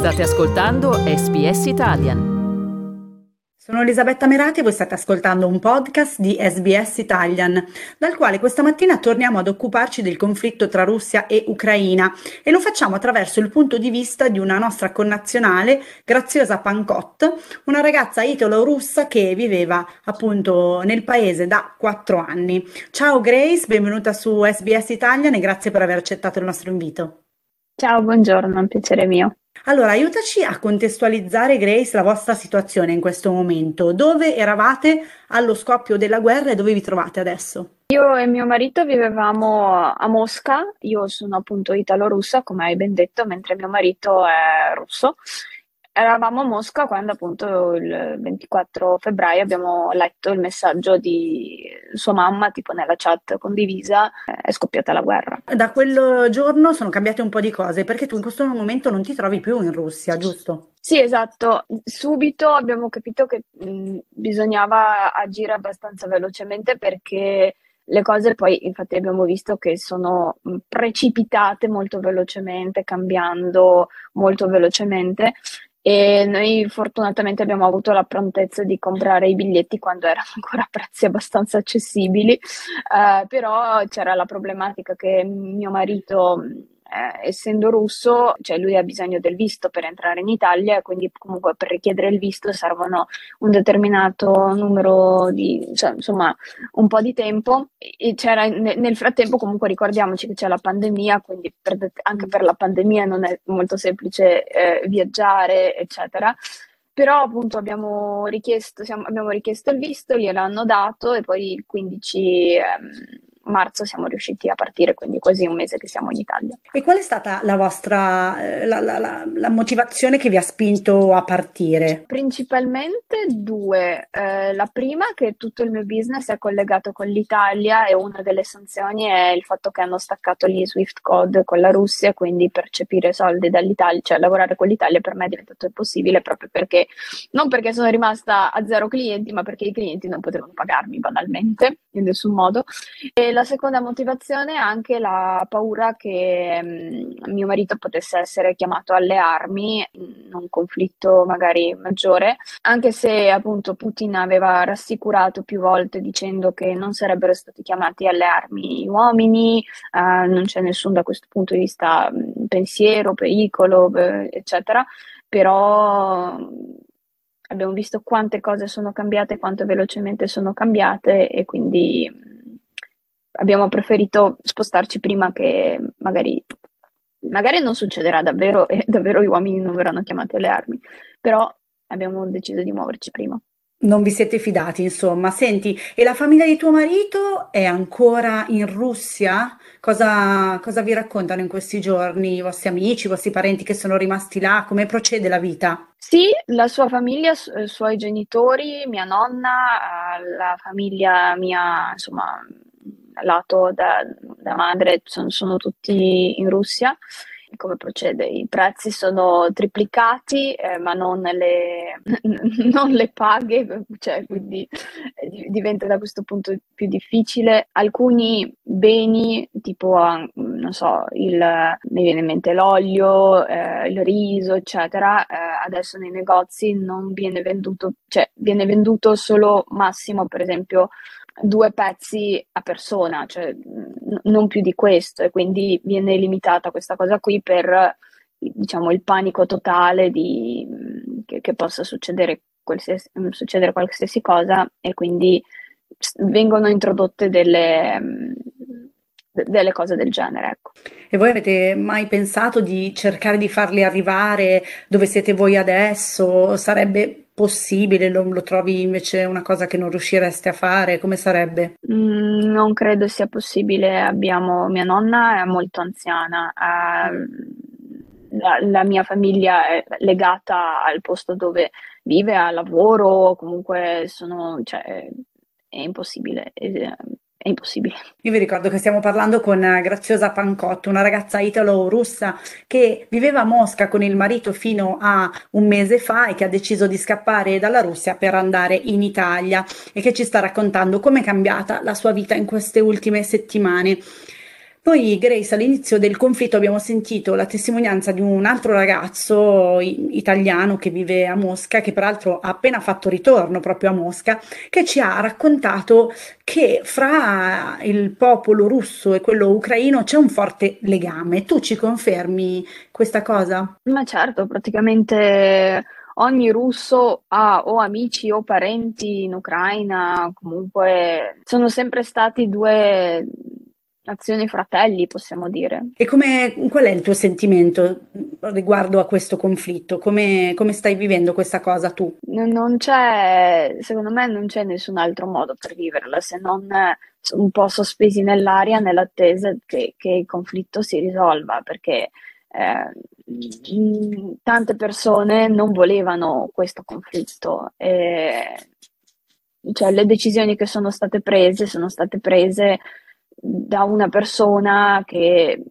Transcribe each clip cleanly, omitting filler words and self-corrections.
State ascoltando SBS Italian. Sono Elisabetta Merati e voi state ascoltando un podcast di SBS Italian, dal quale questa mattina torniamo ad occuparci del conflitto tra Russia e Ucraina e lo facciamo attraverso il punto di vista di una nostra connazionale, Graziosa Pancott, una ragazza italo-russa che viveva appunto nel paese da 4 anni. Ciao Grace, benvenuta su SBS Italian e grazie per aver accettato il nostro invito. Ciao, buongiorno, è un piacere mio. Allora, aiutaci a contestualizzare, Grace, la vostra situazione in questo momento. Dove eravate allo scoppio della guerra e dove vi trovate adesso? Io e mio marito vivevamo a Mosca, io sono appunto italo-russa, come hai ben detto, mentre mio marito è russo. Eravamo a Mosca quando appunto il 24 febbraio abbiamo letto il messaggio di sua mamma, tipo nella chat condivisa, è scoppiata la guerra. Da quel giorno sono cambiate un po' di cose, perché tu in questo momento non ti trovi più in Russia, giusto? Sì, esatto. Subito abbiamo capito che bisognava agire abbastanza velocemente perché le cose poi, infatti, abbiamo visto che sono precipitate molto velocemente, cambiando molto velocemente. E noi fortunatamente abbiamo avuto la prontezza di comprare i biglietti quando erano ancora a prezzi abbastanza accessibili, però c'era la problematica che mio marito, essendo russo, cioè lui ha bisogno del visto per entrare in Italia, quindi comunque per richiedere il visto servono un determinato numero cioè, insomma, un po' di tempo. E c'era nel frattempo, comunque ricordiamoci che c'è la pandemia, quindi anche per la pandemia non è molto semplice viaggiare, eccetera. Però appunto abbiamo richiesto il visto, gliel'hanno dato e poi il 15 marzo siamo riusciti a partire, quindi quasi un mese che siamo in Italia. E qual è stata la vostra la motivazione che vi ha spinto a partire? Principalmente due. La prima, che tutto il mio business è collegato con l'Italia e una delle sanzioni è il fatto che hanno staccato gli Swift code con la Russia, quindi percepire soldi dall'Italia, cioè lavorare con l'Italia per me è diventato impossibile proprio perché, non perché sono rimasta a 0 clienti, ma perché i clienti non potevano pagarmi banalmente, in nessun modo. E la seconda motivazione è anche la paura che mio marito potesse essere chiamato alle armi in un conflitto magari maggiore, anche se appunto Putin aveva rassicurato più volte dicendo che non sarebbero stati chiamati alle armi uomini, non c'è nessun da questo punto di vista pensiero, pericolo, eccetera, però abbiamo visto quante cose sono cambiate, quanto velocemente sono cambiate e quindi abbiamo preferito spostarci prima che magari non succederà davvero e davvero gli uomini non verranno chiamati alle armi, però abbiamo deciso di muoverci prima. Non vi siete fidati, insomma. Senti, e la famiglia di tuo marito è ancora in Russia? Cosa vi raccontano in questi giorni i vostri amici, i vostri parenti che sono rimasti là? Come procede la vita? Sì, la sua famiglia, i suoi genitori, mia nonna, la famiglia mia, insomma, lato da madre, sono tutti in Russia. Come procede? I prezzi sono triplicati, ma non non le paghe, cioè, quindi diventa da questo punto più difficile. Alcuni beni, tipo, non so, mi viene in mente l'olio, il riso, eccetera, adesso nei negozi non viene venduto, cioè viene venduto solo massimo, per esempio, 2 pezzi a persona, cioè non più di questo, e quindi viene limitata questa cosa qui per, diciamo, il panico totale che possa succedere qualsiasi cosa, e quindi vengono introdotte delle cose del genere, ecco. E voi avete mai pensato di cercare di farli arrivare dove siete voi adesso? Sarebbe possibile? Lo trovi invece una cosa che non riuscireste a fare? Come sarebbe? Non credo sia possibile. Mia nonna è molto anziana, la mia famiglia è legata al posto dove vive, al lavoro, comunque cioè, è impossibile. È impossibile. Io vi ricordo che stiamo parlando con Graziosa Pancott, una ragazza italo-russa che viveva a Mosca con il marito fino a un mese fa e che ha deciso di scappare dalla Russia per andare in Italia e che ci sta raccontando come è cambiata la sua vita in queste ultime settimane. Noi, Grace, all'inizio del conflitto abbiamo sentito la testimonianza di un altro ragazzo italiano che vive a Mosca, che peraltro ha appena fatto ritorno proprio a Mosca, che ci ha raccontato che fra il popolo russo e quello ucraino c'è un forte legame. Tu ci confermi questa cosa? Ma certo, praticamente ogni russo ha o amici o parenti in Ucraina, comunque sono sempre stati due nazioni fratelli, possiamo dire. E qual è il tuo sentimento riguardo a questo conflitto? Come stai vivendo questa cosa tu? Non c'è, secondo me non c'è nessun altro modo per viverla se non un po' sospesi nell'aria nell'attesa che il conflitto si risolva, perché tante persone non volevano questo conflitto. Cioè, le decisioni che sono state prese da una persona che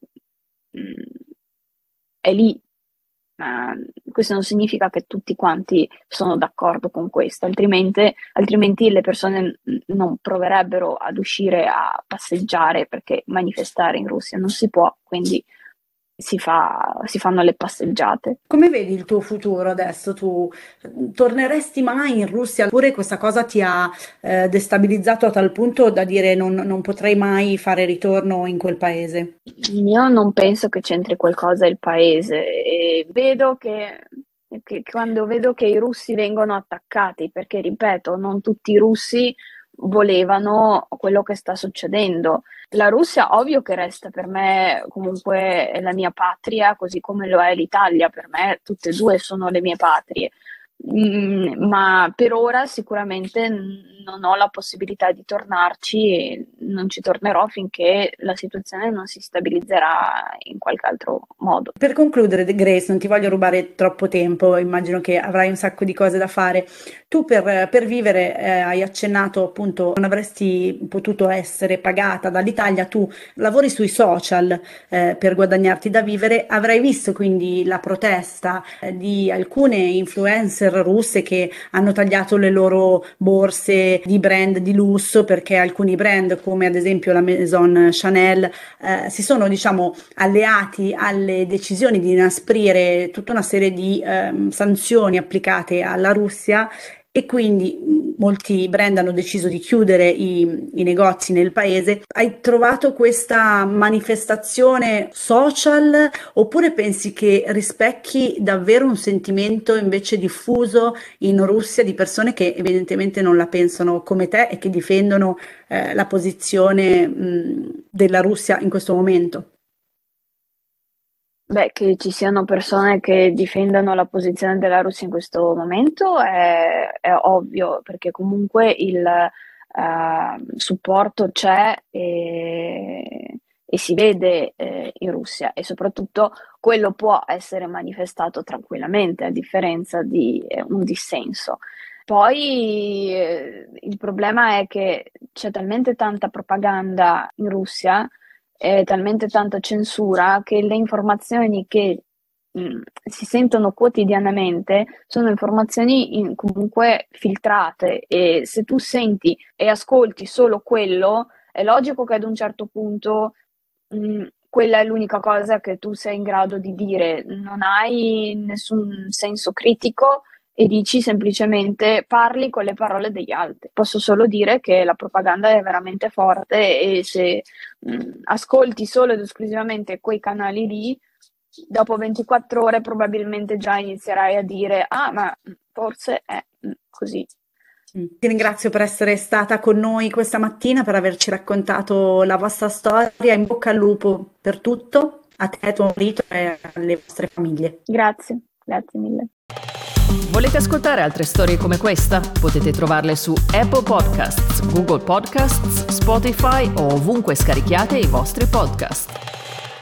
è lì. Questo non significa che tutti quanti sono d'accordo con questo, altrimenti le persone non proverebbero ad uscire a passeggiare, perché manifestare in Russia non si può, quindi si fanno le passeggiate. Come vedi il tuo futuro adesso? Tu torneresti mai in Russia? Oppure questa cosa ti ha destabilizzato a tal punto da dire non potrei mai fare ritorno in quel paese? Io non penso che c'entri qualcosa il paese, e vedo che quando vedo che i russi vengono attaccati, perché ripeto, non tutti i russi volevano quello che sta succedendo. La Russia, ovvio che resta per me comunque la mia patria, così come lo è l'Italia, per me tutte e due sono le mie patrie. Ma per ora sicuramente non ho la possibilità di tornarci e non ci tornerò finché la situazione non si stabilizzerà in qualche altro modo. Per concludere, Grace, non ti voglio rubare troppo tempo, immagino che avrai un sacco di cose da fare. Tu per vivere, hai accennato appunto, non avresti potuto essere pagata dall'Italia, tu lavori sui social per guadagnarti da vivere, avrai visto quindi la protesta di alcune influencer russe che hanno tagliato le loro borse di brand di lusso, perché alcuni brand come ad esempio la Maison Chanel si sono diciamo alleati alle decisioni di inasprire tutta una serie di sanzioni applicate alla Russia, e quindi molti brand hanno deciso di chiudere i negozi nel paese. Hai trovato questa manifestazione social oppure pensi che rispecchi davvero un sentimento invece diffuso in Russia di persone che evidentemente non la pensano come te e che difendono la posizione della Russia in questo momento? Beh, che ci siano persone che difendano la posizione della Russia in questo momento è ovvio, perché comunque il supporto c'è e si vede in Russia, e soprattutto quello può essere manifestato tranquillamente, a differenza di un dissenso. Poi il problema è che c'è talmente tanta propaganda in Russia, talmente tanta censura, che le informazioni che si sentono quotidianamente sono informazioni comunque filtrate, e se tu senti e ascolti solo quello, è logico che ad un certo punto quella è l'unica cosa che tu sei in grado di dire, non hai nessun senso critico e dici semplicemente, parli con le parole degli altri. Posso solo dire che la propaganda è veramente forte, e se ascolti solo ed esclusivamente quei canali lì, dopo 24 ore probabilmente già inizierai a dire ma forse è così. Ti ringrazio per essere stata con noi questa mattina, per averci raccontato la vostra storia. In bocca al lupo per tutto, a te, tuo marito e alle vostre famiglie. Grazie mille. Volete ascoltare altre storie come questa? Potete trovarle su Apple Podcasts, Google Podcasts, Spotify o ovunque scarichiate i vostri podcast.